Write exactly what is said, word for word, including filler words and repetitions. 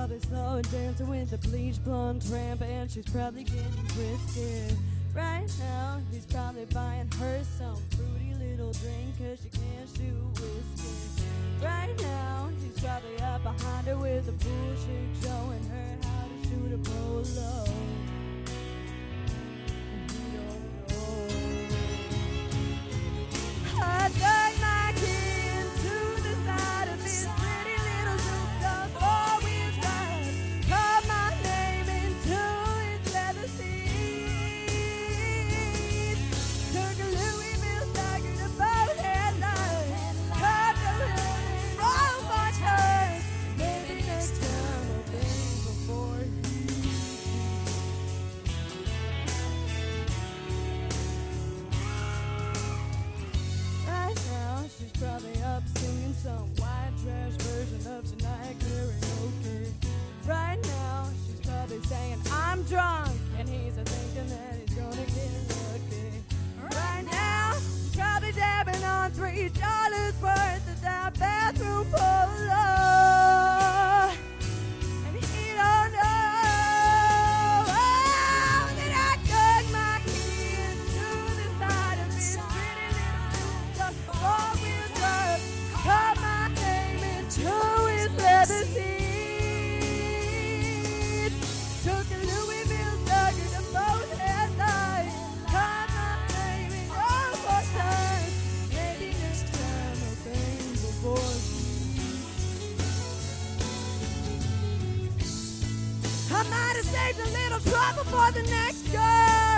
probably slow dancing with a bleach blonde tramp, and she's probably getting twisted. Right now, he's probably buying her some fruity little drink, cause she can't shoot whiskey. Right now, he's probably up behind her with a bullshit showing her how to shoot a polo. I dug my key into the side of this pretty little Zoot four-wheel drive. Carved my name into its leather seat. Took a Louis Mills-Tiger to both headlights. Carved a hood and rolled my turns. Maybe next time I'll think before he Right now, she's probably up singing some white trash version of tonight karaoke. Right now, she's probably saying, I'm drunk, and he's a thinking that he's gonna get lucky. Right now, she's probably dabbing on three dollars worth of that bathroom polo. And he don't know oh, that I dug my key into the side of this pretty little four-wheel drive. Carved my name into his leather seat. Took a Louis Mills-Tiger to both headlights. Carved my name in all four times. Maybe next time I'll think before he I might have saved a little trouble for the next girl.